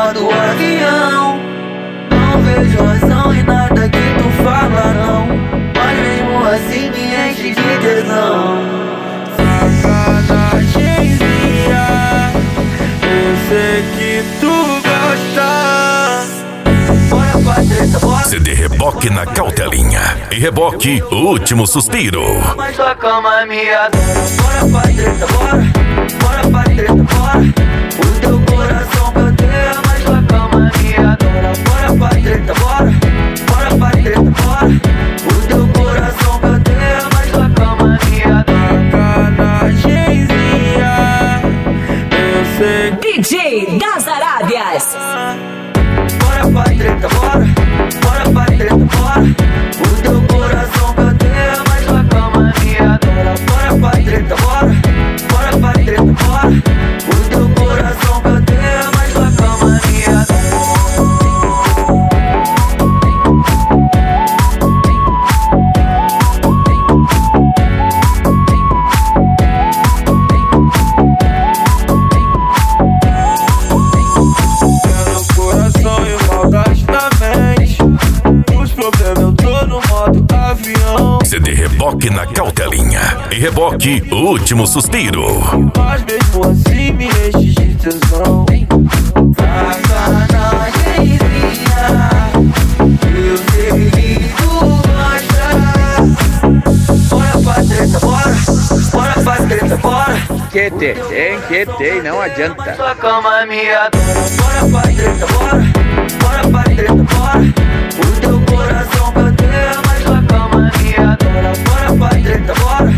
modo avião. Não vejo razão em nada que tu fala não, mas mesmo assim me enche de tesão. Sacanagemzinha, eu sei que tu gosta. Bora pra treta, bora. CD Reboque na Cautelinha e Reboque Último Suspiro. Mas tua cama me adora. Bora pra treta, bora. Bora pra treta, bora. O teu coração me odeia, mas tua cama me adora. Bora pra treta, bora. Bora pra treta, bora. O teu coração me odeia, mas tua cama me adora. Sacanagemzinha, eu sei que DJ das Arábias. Bora pra treta, bora. Bora pra treta, bora. O teu coração me odeia, mas tua cama me adora. Bora pra treta, bora. Bora pra treta, bora. O teu coração me odeia, mas tua cama me adora. no coração e maldade na mente. Os problemas eu tô no modo avião. CD Reboque na Cautelinha e Reboque Último Suspiro. Mas mesmo assim me enche de tesão. Sacanagemzinha, eu sei que tu gosta. Bora pra treta, bora. Bora pra treta, bora. Que tem, não adianta. Tua cama me adora. Bora pra treta, bora. Bora pra treta, bora. O teu coração me odeia, mas tua cama me adora. Bora pra treta, bora.